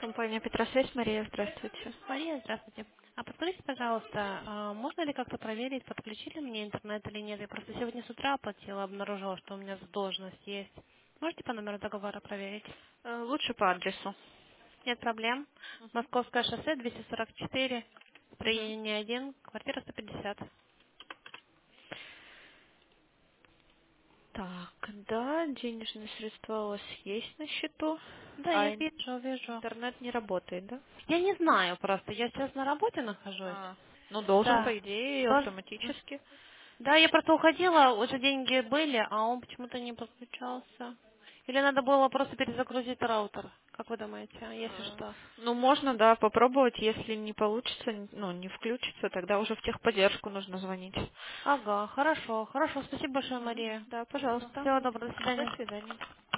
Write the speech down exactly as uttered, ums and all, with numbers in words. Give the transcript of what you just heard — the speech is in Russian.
Компания Петросвязь, Мария, здравствуйте. Мария, здравствуйте. А подскажите, пожалуйста, а можно ли как-то проверить, подключили мне интернет или нет? Я просто сегодня с утра оплатила, обнаружила, что у меня задолженность есть. Можете по номеру договора проверить? Э, Лучше по адресу. Нет проблем. Московское шоссе, двести сорок четыре, Мгм. строение один, квартира сто пятьдесят. Так, да, денежные средства у вас есть на счету, Да, а я ин- вижу, вижу. интернет не работает, да? Я не знаю просто, я сейчас на работе нахожусь. А, ну, должен, Да. по идее, Тоже- автоматически. Да, я просто уходила, уже деньги были, а он почему-то не подключался. Или надо было просто перезагрузить раутер, как вы думаете, если Э, что? Ну, можно, да, попробовать. Если не получится, н- ну, не включится, тогда уже в техподдержку нужно звонить. Ага, хорошо, хорошо, спасибо большое, Мгм. Мария. Да, пожалуйста. Всего доброго, до До свидания. свидания.